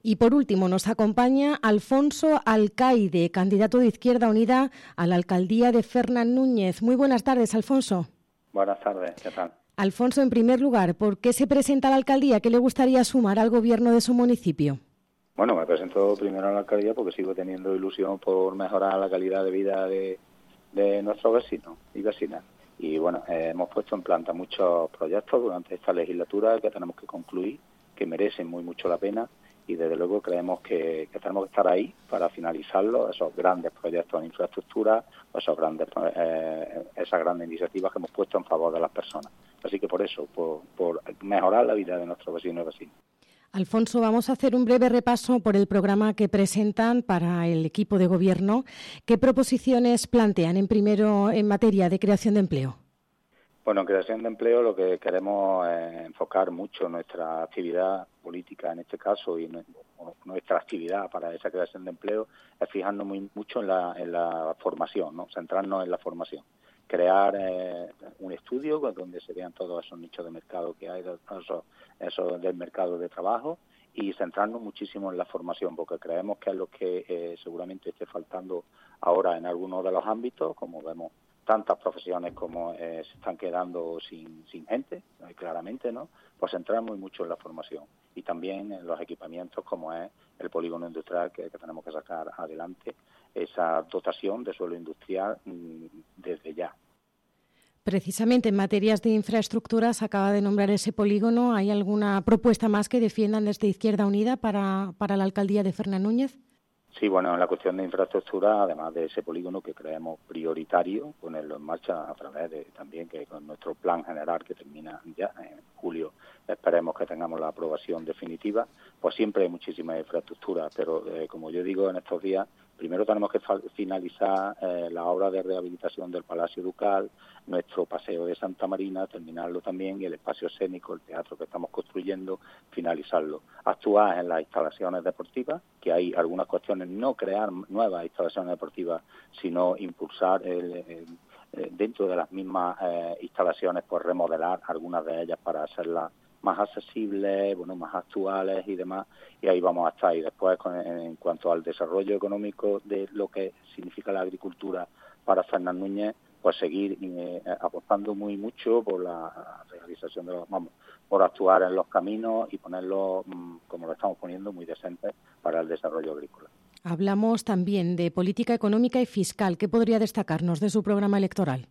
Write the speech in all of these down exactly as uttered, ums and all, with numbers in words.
Y por último nos acompaña Alfonso Alcaide, candidato de Izquierda Unida a la alcaldía de Fernán Núñez. Muy buenas tardes, Alfonso. Buenas tardes, ¿qué tal? Alfonso, en primer lugar, ¿por qué se presenta a la alcaldía? ¿Qué le gustaría sumar al gobierno de su municipio? Bueno, me presento primero a la alcaldía porque sigo teniendo ilusión por mejorar la calidad de vida de, de nuestros vecinos y vecinas. Y bueno, eh, hemos puesto en planta muchos proyectos durante esta legislatura que tenemos que concluir, que merecen muy mucho la pena. Y desde luego creemos que, que tenemos que estar ahí para finalizarlo, esos grandes proyectos en infraestructura, esos grandes, eh, esas grandes iniciativas que hemos puesto en favor de las personas. Así que por eso, por, por mejorar la vida de nuestros vecinos y vecinas. Alfonso, vamos a hacer un breve repaso por el programa que presentan para el equipo de gobierno. ¿Qué proposiciones plantean en primero en materia de creación de empleo? Bueno, en creación de empleo lo que queremos es enfocar mucho nuestra actividad política en este caso y nuestra actividad para esa creación de empleo es fijarnos muy mucho en la, en la formación, ¿no? Centrarnos en la formación. Crear eh, un estudio donde se vean todos esos nichos de mercado que hay, esos, esos del mercado de trabajo y centrarnos muchísimo en la formación porque creemos que es lo que eh, seguramente esté faltando ahora en algunos de los ámbitos, como vemos tantas profesiones como eh, se están quedando sin, sin gente, eh, claramente, ¿no? Pues centrar muy mucho en la formación y también en los equipamientos como es el polígono industrial que, que tenemos que sacar adelante, esa dotación de suelo industrial mmm, desde ya. Precisamente en materias de infraestructuras acaba de nombrar ese polígono. ¿Hay alguna propuesta más que defiendan desde Izquierda Unida para, para la alcaldía de Fernán Núñez? Sí, bueno, en la cuestión de infraestructura, además de ese polígono que creemos prioritario, ponerlo en marcha a través de también que con nuestro plan general que termina ya en julio, esperemos que tengamos la aprobación definitiva, pues siempre hay muchísimas infraestructuras, pero eh, como yo digo en estos días, primero tenemos que finalizar eh, la obra de rehabilitación del Palacio Ducal, nuestro paseo de Santa Marina, terminarlo también y el espacio escénico, el teatro que estamos construyendo, finalizarlo. Actuar en las instalaciones deportivas, que hay algunas cuestiones, no crear nuevas instalaciones deportivas, sino impulsar el, el, el, dentro de las mismas eh, instalaciones, pues remodelar algunas de ellas para hacerlas más accesibles, bueno, más actuales y demás, y ahí vamos a estar. Y después, con, en cuanto al desarrollo económico de lo que significa la agricultura para Fernán Núñez, pues seguir eh, apostando muy mucho por la realización de los, vamos, por actuar en los caminos y ponerlos, mmm, como lo estamos poniendo, muy decentes para el desarrollo agrícola. Hablamos también de política económica y fiscal. ¿Qué podría destacarnos de su programa electoral?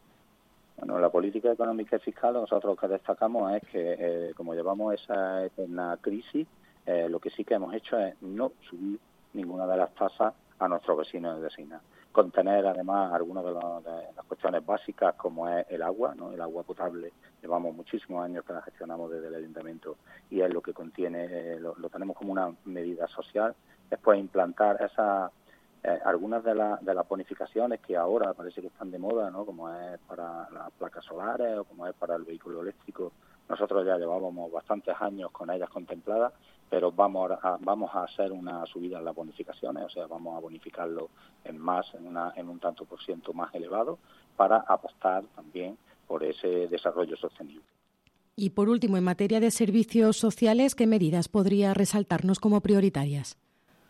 Bueno, la política económica y fiscal, nosotros lo que destacamos es que, eh, como llevamos esa eterna crisis, eh, lo que sí que hemos hecho es no subir ninguna de las tasas a nuestros vecinos y vecinas. Contener, además, algunas de, los, de las cuestiones básicas, como es el agua, ¿no? El agua potable. Llevamos muchísimos años que la gestionamos desde el ayuntamiento y es lo que contiene, eh, lo, lo tenemos como una medida social. Después, implantar esas... Eh, algunas de, la, de las bonificaciones que ahora parece que están de moda, ¿no? Como es para las placas solares o como es para el vehículo eléctrico, nosotros ya llevábamos bastantes años con ellas contempladas, pero vamos a, vamos a hacer una subida en las bonificaciones, o sea, vamos a bonificarlo en más, en, una, en un tanto por ciento más elevado, para apostar también por ese desarrollo sostenible. Y por último, en materia de servicios sociales, ¿qué medidas podría resaltarnos como prioritarias?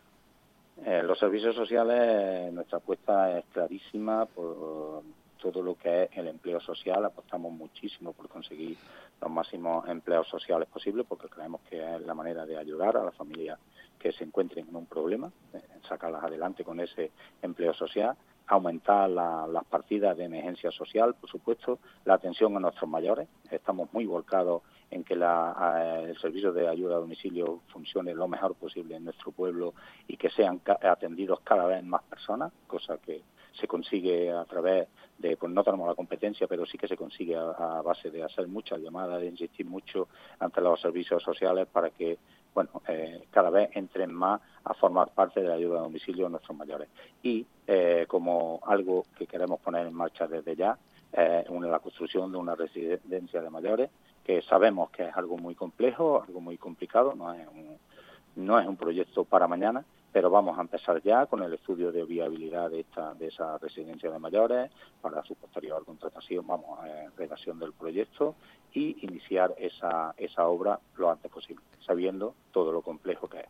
Eh, los servicios sociales, nuestra apuesta es clarísima por todo lo que es el empleo social. Apostamos muchísimo por conseguir los máximos empleos sociales posibles porque creemos que es la manera de ayudar a las familias que se encuentren en un problema, eh, sacarlas adelante con ese empleo social, aumentar la, las partidas de emergencia social, por supuesto, la atención a nuestros mayores. Estamos muy volcados en que la, el servicio de ayuda a domicilio funcione lo mejor posible en nuestro pueblo y que sean atendidos cada vez más personas, cosa que se consigue a través de, pues no tenemos la competencia, pero sí que se consigue a, a base de hacer muchas llamadas, de insistir mucho ante los servicios sociales para que, bueno, eh, cada vez entren más a formar parte de la ayuda a domicilio a nuestros mayores. Y eh, como algo que queremos poner en marcha desde ya, eh, una, la construcción de una residencia de mayores, que sabemos que es algo muy complejo, algo muy complicado, no es un, no es un proyecto para mañana, pero vamos a empezar ya con el estudio de viabilidad de esta de esa residencia de mayores para su posterior contratación, vamos, eh, redacción del proyecto y iniciar esa esa obra lo antes posible, sabiendo todo lo complejo que es.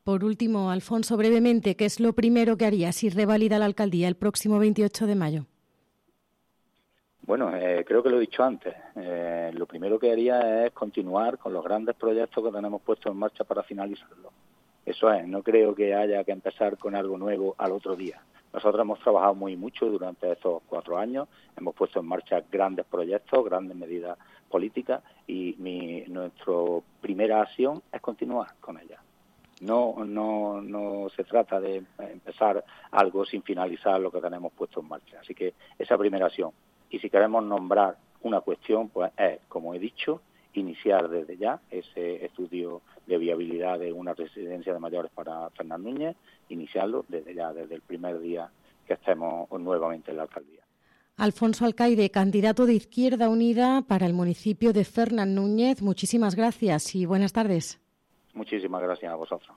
Por último, Alfonso, brevemente, ¿qué es lo primero que haría si revalida la alcaldía el próximo veintiocho de mayo? Bueno, eh, creo que lo he dicho antes. Eh, lo primero que haría es continuar con los grandes proyectos que tenemos puestos en marcha para finalizarlos. Eso es, no creo que haya que empezar con algo nuevo al otro día. Nosotros hemos trabajado muy mucho durante estos cuatro años, hemos puesto en marcha grandes proyectos, grandes medidas políticas y mi, nuestra primera acción es continuar con ellas. No, no, no se trata de empezar algo sin finalizar lo que tenemos puesto en marcha. Así que esa primera acción. Y si queremos nombrar una cuestión, pues es, como he dicho, iniciar desde ya ese estudio de viabilidad de una residencia de mayores para Fernán Núñez, iniciarlo desde ya, desde el primer día que estemos nuevamente en la alcaldía. Alfonso Alcaide, candidato de Izquierda Unida para el municipio de Fernán Núñez, muchísimas gracias y buenas tardes. Muchísimas gracias a vosotros.